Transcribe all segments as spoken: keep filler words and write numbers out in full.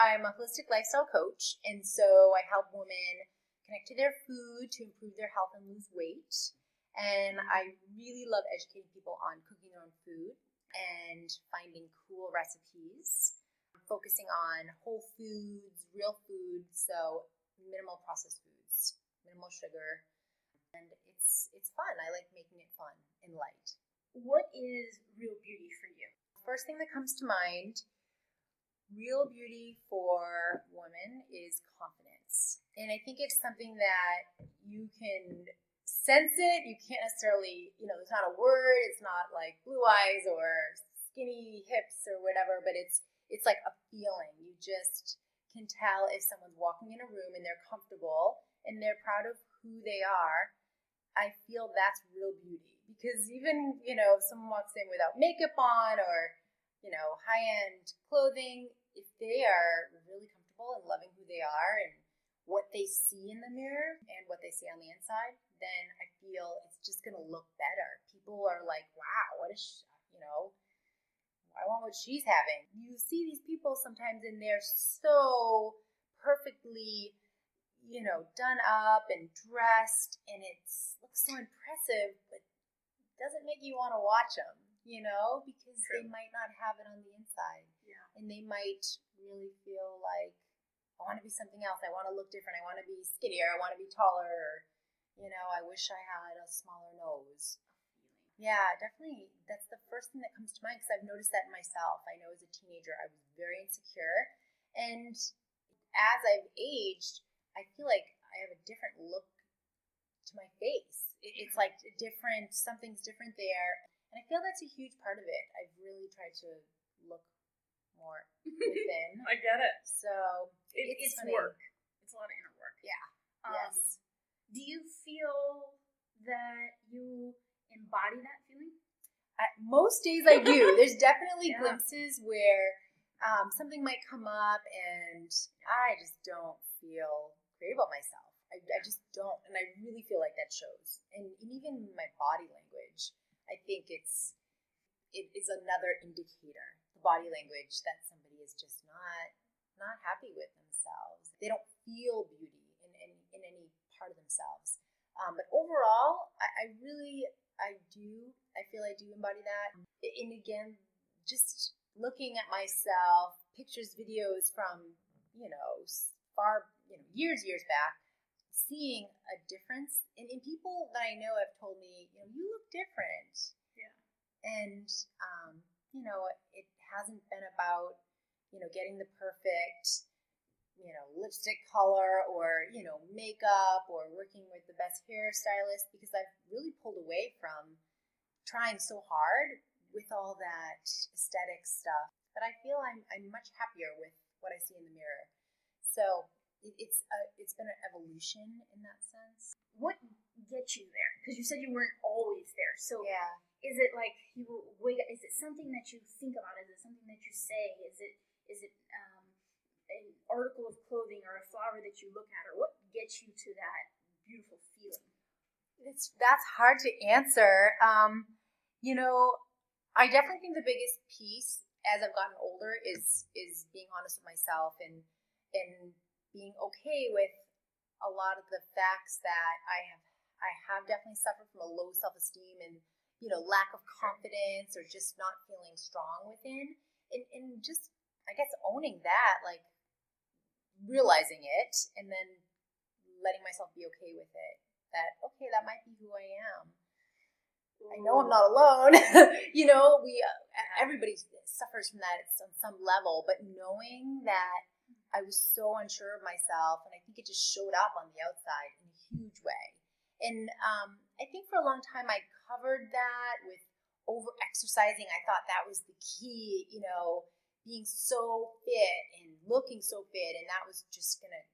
I'm a holistic lifestyle coach, and so I help women connect to their food to improve their health and lose weight. And I really love educating people on cooking their own food and finding cool recipes, focusing on whole foods, real foods, so minimal processed foods, minimal sugar, and it's it's fun. I like making it fun and light. What is real beauty for you? First thing that comes to mind, real beauty for women is confidence. And I think it's something that you can sense it. You can't necessarily, you know, it's not a word, it's not like blue eyes or skinny hips or whatever, but it's it's like a feeling. You just can tell if someone's walking in a room and they're comfortable and they're proud of who they are. I feel that's real beauty. Because even, you know, if someone walks in without makeup on or, you know, high-end clothing, if they are really comfortable and loving who they are and what they see in the mirror and what they see on the inside, then I feel it's just going to look better. People are like, wow, what is she, you know, I want what she's having. You see these people sometimes and they're so perfectly, you know, done up and dressed, and it looks so impressive, but doesn't make you want to watch them, you know, because True. They might not have it on the inside. Yeah. And they might really feel like, I want to be something else. I want to look different. I want to be skinnier. I want to be taller. Or, you know, I wish I had a smaller nose. Yeah, definitely. That's the first thing that comes to mind because I've noticed that in myself. I know as a teenager, I was very insecure. And as I've aged, I feel like I have a different look to my face. It's like different, something's different there. And I feel that's a huge part of it. I've really tried to look more within. I get it. So it, it's, it's funny. work. It's a lot of inner work. Yeah. Um, yes. Do you feel that you embody that feeling? I, most days I do. There's definitely yeah. glimpses where um, something might come up and I just don't feel great about myself. I, I just don't, and I really feel like that shows. And, and even my body language, I think it's it is another indicator, the body language, that somebody is just not not happy with themselves. They don't feel beauty in in, in any part of themselves. Um, but overall, I, I really, I do, I feel I do embody that. And again, just looking at myself, pictures, videos from, you know, far, you know, years, years back, seeing a difference, and, and people that I know have told me, you know, you look different. Yeah. And, um, you know, it hasn't been about, you know, getting the perfect, you know, lipstick color or, you know, makeup or working with the best hairstylist, because I've really pulled away from trying so hard with all that aesthetic stuff. But I feel I'm, I'm much happier with what I see in the mirror. So It's a, it's been an evolution in that sense. What gets you there? Because you said you weren't always there. So yeah. is it like you wake? Is it something that you think about? Is it something that you say? Is it is it um, an article of clothing or a flower that you look at, or what gets you to that beautiful feeling? It's that's hard to answer. Um, you know, I definitely think the biggest piece as I've gotten older is is being honest with myself and and being okay with a lot of the facts that I have I have definitely suffered from a low self-esteem and, you know, lack of confidence or just not feeling strong within. And, and just, I guess, owning that, like realizing it and then letting myself be okay with it. That, okay, that might be who I am. I know I'm not alone. You know, we uh, everybody suffers from that on some level, but knowing that I was so unsure of myself, and I think it just showed up on the outside in a huge way. And um, I think for a long time I covered that with over-exercising. I thought that was the key, you know, being so fit and looking so fit, and that was just going to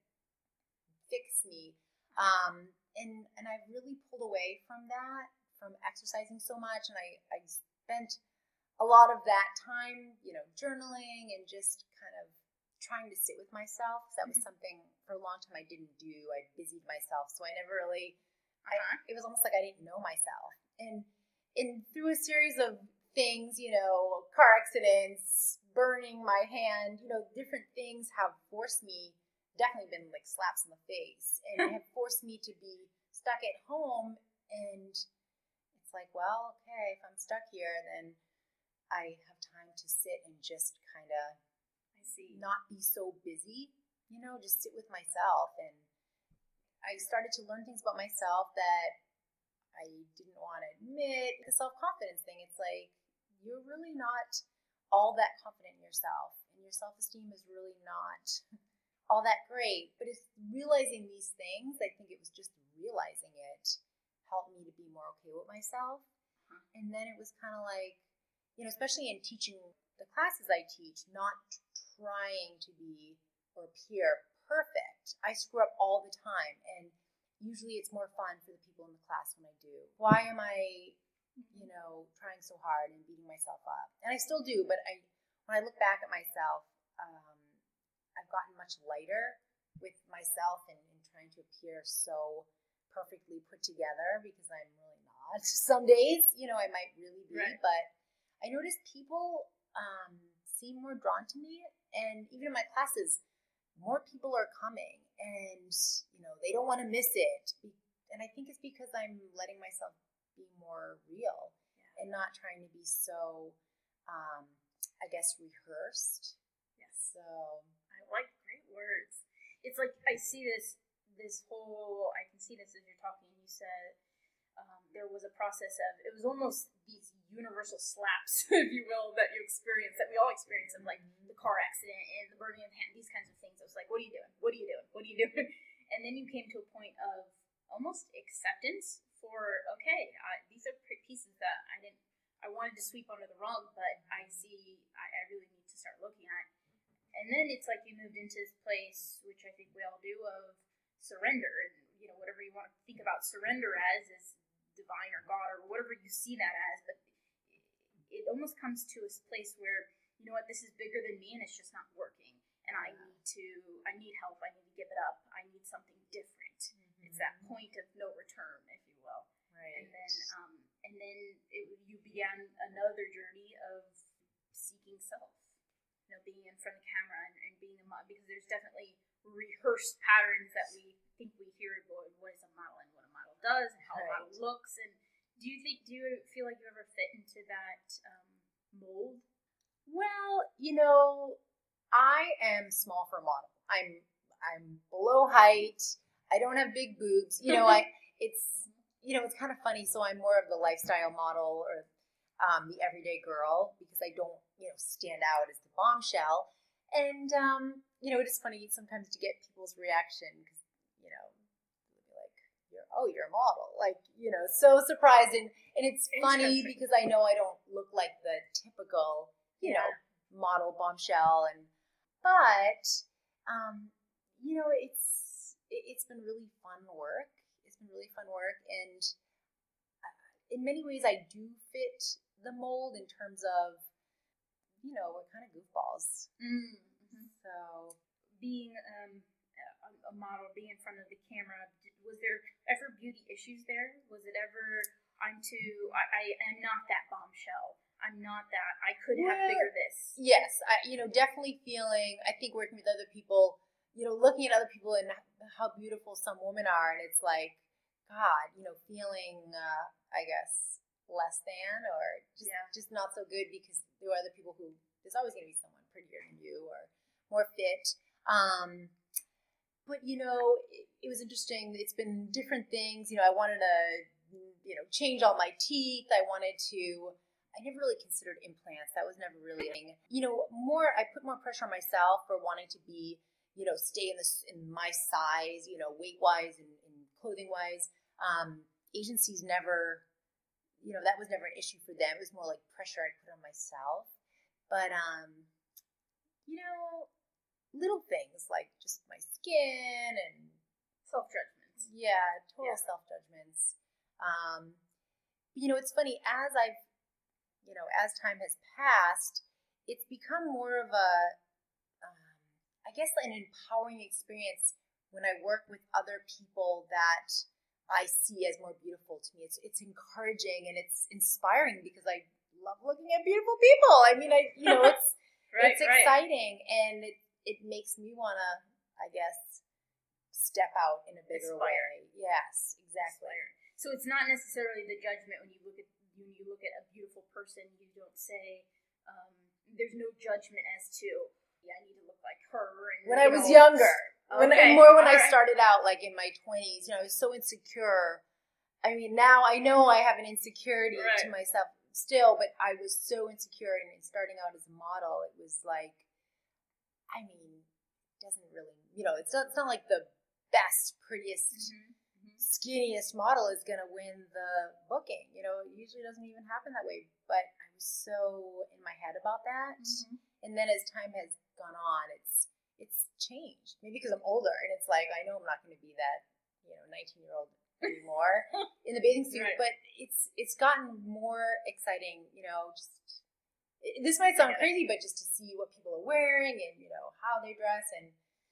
fix me. Um, and, and I really pulled away from that, from exercising so much, and I, I spent a lot of that time, you know, journaling and just kind of trying to sit with myself. That was something for a long time I didn't do. I busied myself, so I never really. Uh-huh. I, it was almost like I didn't know myself. And and through a series of things, you know, car accidents, burning my hand, you know, different things have forced me, definitely been like slaps in the face, and have forced me to be stuck at home. And it's like, well, okay, if I'm stuck here, then I have time to sit and just kind of I see. not be so busy, you know, just sit with myself. And I started to learn things about myself that I didn't want to admit. The self-confidence thing, it's like, you're really not all that confident in yourself, and your self-esteem is really not all that great. But it's realizing these things, I think it was just realizing it helped me to be more okay with myself. Huh. And then it was kind of like, you know, especially in teaching the classes I teach, not trying to be or appear perfect. I screw up all the time, and usually it's more fun for the people in the class when I do. Why am I, you know, trying so hard and beating myself up? And I still do, but I, when I look back at myself, um, I've gotten much lighter with myself and, and trying to appear so perfectly put together, because I'm really not. Some days, you know, I might really be, Right. but I notice people um, seem more drawn to me, and even in my classes, more people are coming, and you know, they don't want to miss it. And I think it's because I'm letting myself be more real, Yeah. and not trying to be so, um, I guess, rehearsed. Yes. So I like great words. It's like I see this this whole I can see this as you're talking. You said um, there was a process of it was almost these universal slaps, if you will, that you experience that we all experience, of like the car accident and the burning of the hand, these kinds of things. I was like, what are you doing? What are you doing? What are you doing? And then you came to a point of almost acceptance for, okay, uh, these are pieces that I didn't, I wanted to sweep under the rug, but I see, I, I really need to start looking at. And then it's like you moved into this place, which I think we all do, of surrender, and you know, whatever you want to think about surrender as is divine or God or whatever you see that as, but it almost comes to a place where, you know what, this is bigger than me and it's just not working, and I need to I need help, I need to give it up, I need something different. Mm-hmm. It's that point of no return, if you will. Right. And then um and then it, you began another journey of seeking self, you know, being in front of the camera and, and being a model, because there's definitely rehearsed patterns that we think we hear about what is a model and what a model does and how Right. a model looks. And do you think, do you feel like you ever fit into that um, mold? Well, you know, I am small for a model. I'm I'm below height. I don't have big boobs. You know, I it's you know, it's kind of funny. So I'm more of the lifestyle model, or um, the everyday girl, because I don't, you know, stand out as the bombshell. And um, you know, it is funny sometimes to get people's reaction, because you know, they'll be like, "You're oh, you're a model," like, you know, so surprised. And and it's funny because I know I don't look like the typical, you Yeah. know, model bombshell. And but um, you know, it's it, it's been really fun work. It's been really fun work, and uh, in many ways, I do fit the mold in terms of, you know, we're kind of goofballs. Mm-hmm. So being um, a, a model, being in front of the camera, was there ever beauty issues there? Was it ever, I'm too, I, I am not that bombshell. I'm not that, I could have Well, bigger this. Yes, I, you know, definitely feeling, I think working with other people, you know, looking at other people and how beautiful some women are, and it's like, God, you know, feeling, uh, I guess, less than, or just, Yeah. just not so good, because there are other people who, there's always going to be someone prettier than you or more fit. Um, but, you know, it, it was interesting. It's been different things. You know, I wanted to, you know, change all my teeth. I wanted to, I never really considered implants. That was never really a thing. You know, more, I put more pressure on myself for wanting to be, you know, stay in this, in my size, you know, weight-wise and, and clothing-wise. Um, agencies never, you know, that was never an issue for them. It was more like pressure I put on myself. But, um, you know, little things like just my skin and Self-judgments. yeah, total Yeah. self-judgments. Um, you know, it's funny, as I've, you know, as time has passed, it's become more of a, um, I guess, an empowering experience when I work with other people that I see as more beautiful to me. It's it's encouraging and it's inspiring, because I love looking at beautiful people. I mean, I you know, it's right, it's right. exciting, and it it makes me want to, I guess, step out in a bigger Aspire. way. Yes, exactly. Aspire. So it's not necessarily the judgment when you look at when you look at a beautiful person. You don't say um, there's no judgment as to yeah, I need to look like her. And, when I was know, younger, when okay. more when All I right. started out, like in my twenties, you know, I was so insecure. I mean, now I know I have an insecurity Right. to myself still, but I was so insecure, and starting out as a model, it was like, I mean, it doesn't really, you know, it's not, it's not like the best, prettiest, Mm-hmm. skinniest model is going to win the booking. You know, it usually doesn't even happen that way. But I was so in my head about that. Mm-hmm. And then as time has gone on, it's it's changed. Maybe because I'm older, and it's like, I know I'm not going to be that, you know, nineteen-year-old anymore in the bathing suit. Right. But it's it's gotten more exciting, you know, just it, this might sound crazy, but just to see what people are wearing and, you know, how they dress, and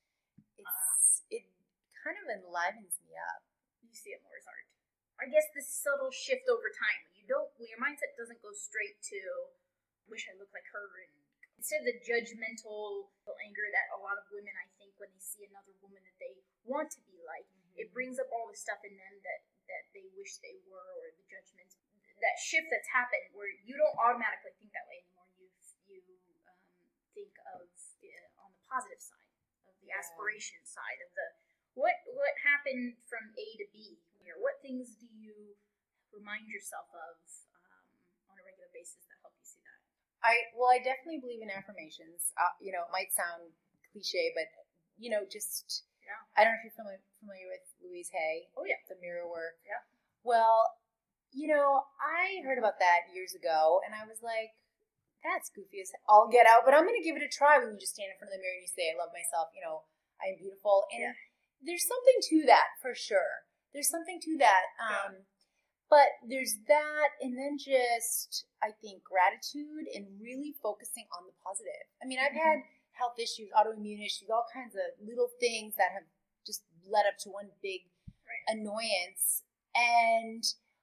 it's uh, it kind of enlivens me up. You see it more as art. I guess this subtle shift over time. You don't, when your mindset doesn't go straight to, wish I looked like her, and instead of the judgmental anger that a lot of women, I think, when they see another woman that they want to be like, mm-hmm. it brings up all the stuff in them that, that they wish they were, or the judgments. That shift that's happened where you don't automatically think that way anymore. You you um, think of uh, on the positive side, of the yeah. aspiration side, of the what what happened from A to B. Or what things do you remind yourself of um, on a regular basis that help you see that? I well, I definitely believe in affirmations. Uh, you know, it might sound cliche, but you know, just yeah. I don't know if you're familiar, familiar with Louise Hay. Oh yeah, the mirror work. Yeah. Well, you know, I heard about that years ago, and I was like, that's goofy as all get out. But I'm going to give it a try. When you just stand in front of the mirror and you say, "I love myself," you know, I am beautiful, and yeah. there's something to that for sure. There's something to that. Um, yeah. But there's that, and then just, I think, gratitude and really focusing on the positive. I mean, I've mm-hmm. had health issues, autoimmune issues, all kinds of little things that have just led up to one big right. annoyance. And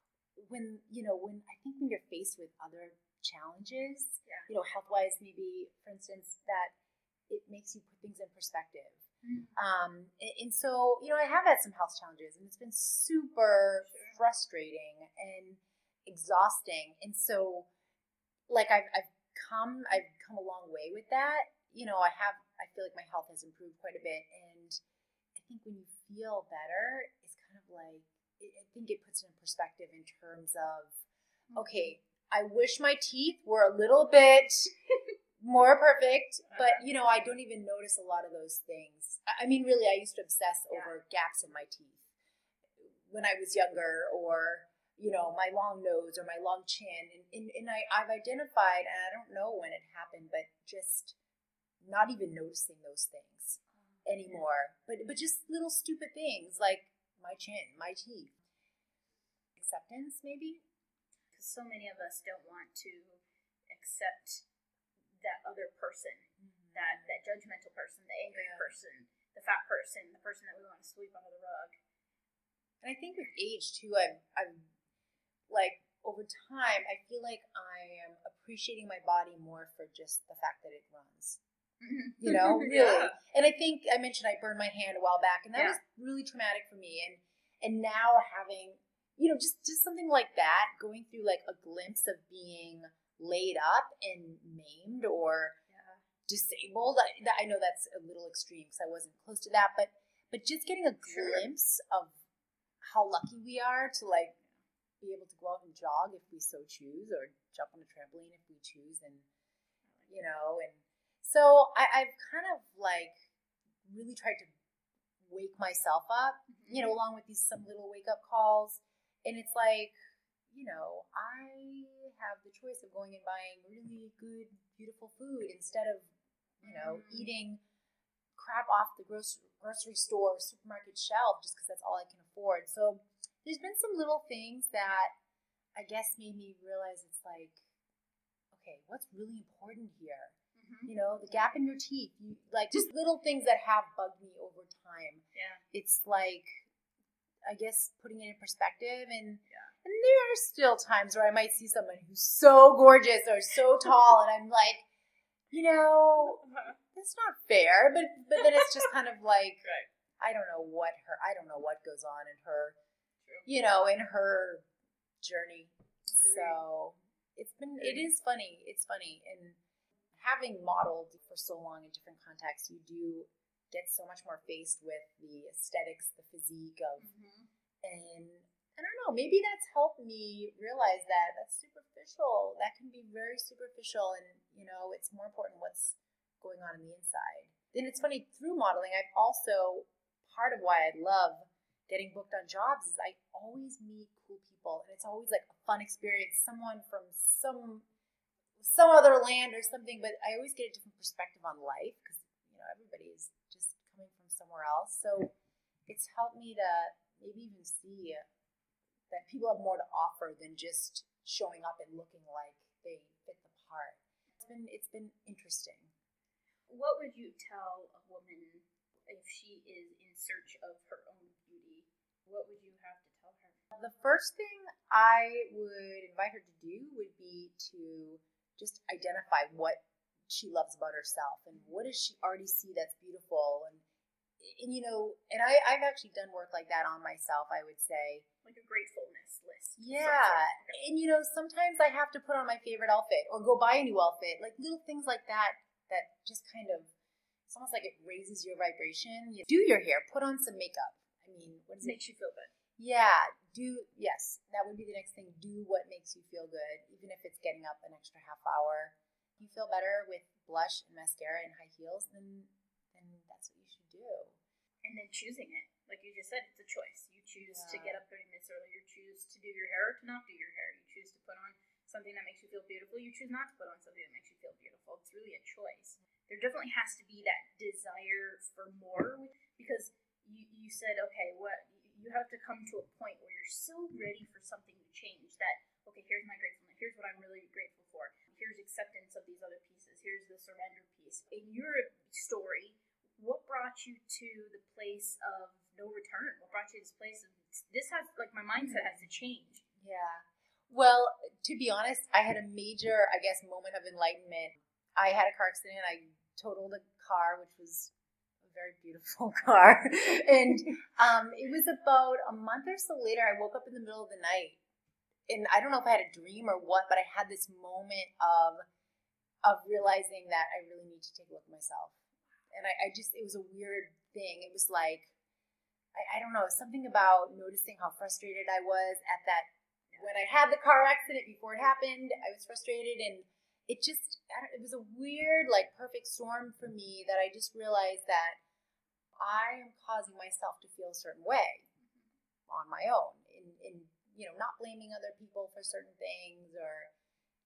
when, you know, when I think when you're faced with other challenges, yeah. you know, health-wise, maybe, for instance, that it makes you put things in perspective. Mm-hmm. Um, and, and so, you know, I have had some health challenges, and it's been super sure. frustrating and exhausting. And so, like, I've, I've come, I've come a long way with that. You know, I have, I feel like my health has improved quite a bit. And I think when you feel better, it's kind of like, I think it puts it in perspective in terms of, okay, I wish my teeth were a little bit more perfect, but, you know, I don't even notice a lot of those things. I mean, really, I used to obsess yeah. over gaps in my teeth when I was younger, or, you know, my long nose or my long chin. And, and, and I, I've identified, and I don't know when it happened, but just not even noticing those things anymore. But, but just little stupid things like my chin, my teeth. Acceptance, maybe? Because so many of us don't want to accept that other person, mm-hmm. that, that judgmental person, the angry yeah. person, the fat person, the person that we want to sweep under the rug. And I think with age, too, I'm, I'm like, over time, I feel like I am appreciating my body more for just the fact that it runs. You know, really. Yeah. And I think I mentioned I burned my hand a while back, and that yeah. was really traumatic for me. And and now having, you know, just, just something like that, going through like a glimpse of being laid up and maimed or yeah. disabled. I, I know that's a little extreme because I wasn't close to that, but but just getting a sure. glimpse of how lucky we are to like be able to go out and jog if we so choose, or jump on a trampoline if we choose, and you know, and so I, I've kind of like really tried to wake myself up, mm-hmm. you know, along with these some little wake up calls. And it's like, you know, I have the choice of going and buying really good, beautiful food instead of, you know, mm-hmm. eating crap off the grocery, grocery store, supermarket shelf just because that's all I can afford. So there's been some little things that I guess made me realize it's like, okay, what's really important here? You know, the gap in your teeth, you, like just little things that have bugged me over time. Yeah. It's like, I guess, putting it in perspective and yeah. And there are still times where I might see someone who's so gorgeous or so tall, and I'm like, you know, that's not fair. But but then it's just kind of like, right. I don't know what her, I don't know what goes on in her, True. you know, in her journey. Agreed. So it's been, it is funny. It's funny. And having modeled for so long in different contexts, you do get so much more faced with the aesthetics, the physique of, Mm-hmm. and I don't know, maybe that's helped me realize that that's superficial. That can be very superficial, and, you know, it's more important what's going on in the inside. And it's funny, through modeling, I've also, part of why I love getting booked on jobs is I always meet cool people, and it's always like a fun experience. Someone from some some other land or something, but I always get a different perspective on life because, you know, everybody is just coming from somewhere else. So it's helped me to maybe even see that people have more to offer than just showing up and looking like they fit the part. It's been it's been interesting. What would you tell a woman if she is in search of her own beauty? What would you have to tell her? The first thing I would invite her to do would be to just identify what she loves about herself and what does she already see that's beautiful. And, and you know, and I, I've actually done work like that on myself, I would say. Like a gratefulness list. Yeah. Okay. And, you know, sometimes I have to put on my favorite outfit or go buy a new outfit. Like little things like that that just kind of, it's almost like it raises your vibration. You do your hair, put on some makeup. I mean, what does it makes you feel good? Yeah, do, yes, that would be the next thing. Do what makes you feel good, even if it's getting up an extra half hour. If you feel better with blush and mascara and high heels, then then that's what you should do. And then choosing it. Like you just said, it's a choice. You choose Yeah. to get up thirty minutes earlier, choose to do your hair or to not do your hair. You choose to put on something that makes you feel beautiful. You choose not to put on something that makes you feel beautiful. It's really a choice. There definitely has to be that desire for more, because you, you said, okay, what you have to come to a point where you're so ready for something to change that, okay, here's my gratefulness. Here's what I'm really grateful for. Here's acceptance of these other pieces. Here's the surrender piece. In your story, what brought you to the place of no return? What brought you to this place of, this has, like, my mindset has to change? Yeah. Well, to be honest, I had a major, I guess, moment of enlightenment. I had a car accident. I totaled a car, which was a very beautiful car. And um, it was about a month or so later, I woke up in the middle of the night. And I don't know if I had a dream or what, but I had this moment of of realizing that I really need to take a look at myself. And I, I just, it was a weird thing. It was like, I, I don't know, something about noticing how frustrated I was at that. When I had the car accident before it happened, I was frustrated, and it just, I don't, it was a weird, like, perfect storm for me that I just realized that I am causing myself to feel a certain way on my own, in, in you know, not blaming other people for certain things, or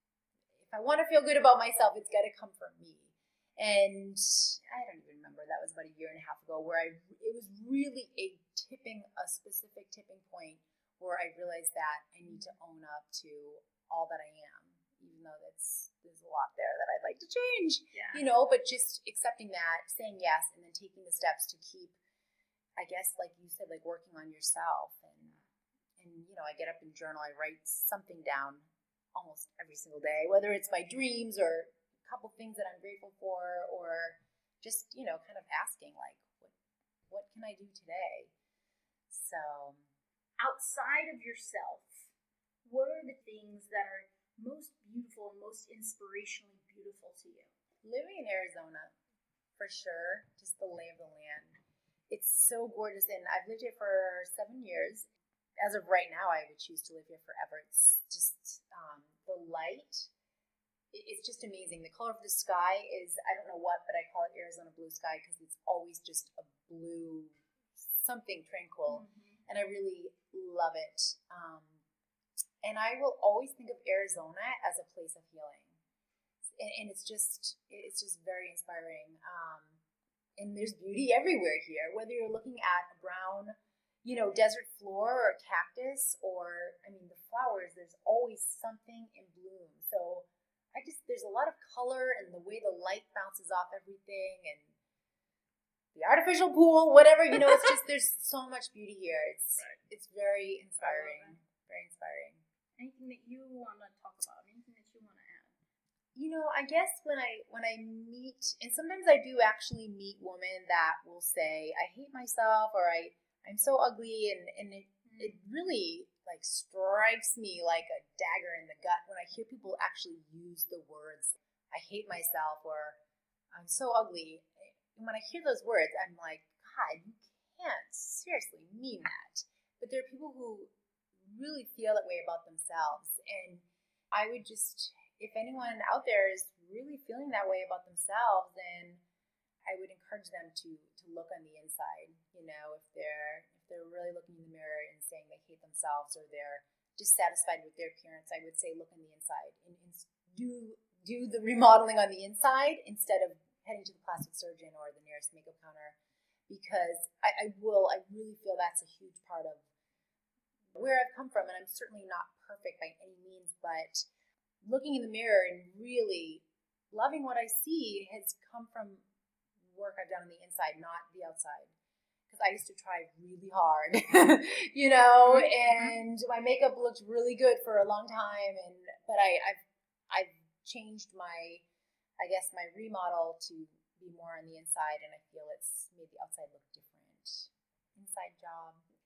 if I want to feel good about myself, it's got to come from me. And I don't even remember, that was about a year and a half ago, where I, it was really a tipping, a specific tipping point where I realized that I need to own up to all that I am, even though that's, there's a lot there that I'd like to change, yeah. you know, but just accepting that, saying yes, and then taking the steps to keep, I guess, like you said, like working on yourself. And, and you know, I get up and journal, I write something down almost every single day, whether it's my dreams or a couple things that I'm grateful for, or just, you know, kind of asking, like, what, what can I do today? So, outside of yourself, what are the things that are most beautiful and most inspirationally beautiful to you? Living in Arizona, for sure, just the lay of the land. It's so gorgeous, and I've lived here for seven years. As of right now, I would choose to live here forever. It's just um, the light. It's just amazing. The color of the sky is, I don't know what, but I call it Arizona blue sky because it's always just a blue, something tranquil. Mm-hmm. And I really love it. Um, and I will always think of Arizona as a place of healing. And, and it's just, it's just very inspiring. Um, and there's beauty everywhere here, whether you're looking at a brown, you know, desert floor or a cactus, or, I mean, the flowers, there's always something in bloom. So I just, there's a lot of color, and the way the light bounces off everything, and the artificial pool, whatever, you know, it's just, there's so much beauty here. It's, right. It's very inspiring. very inspiring. Anything that you want to talk about? Anything that you want to add? You know, I guess when I when I meet, and sometimes I do actually meet women that will say, "I hate myself," or "I I'm so ugly," and and it mm. it really like strikes me like a dagger in the gut when I hear people actually use the words, "I hate myself," or "I'm so ugly." And when I hear those words, I'm like, God, you can't seriously mean that. But there are people who really feel that way about themselves. And I would just, if anyone out there is really feeling that way about themselves, then I would encourage them to to look on the inside. You know, if they're if they're really looking in the mirror and saying they hate themselves or they're dissatisfied with their appearance, I would say look on the inside and, and do do the remodeling on the inside instead of heading to the plastic surgeon or the nearest makeup counter, because I, I will I really feel that's a huge part of where I've come from, and I'm certainly not perfect by any means, but looking in the mirror and really loving what I see has come from work I've done on the inside, not the outside. Because I used to try really hard, you know, and my makeup looked really good for a long time, and but I, I've I've changed my, I guess my remodel to be more on the inside, and I feel it's made the outside look different. Inside job.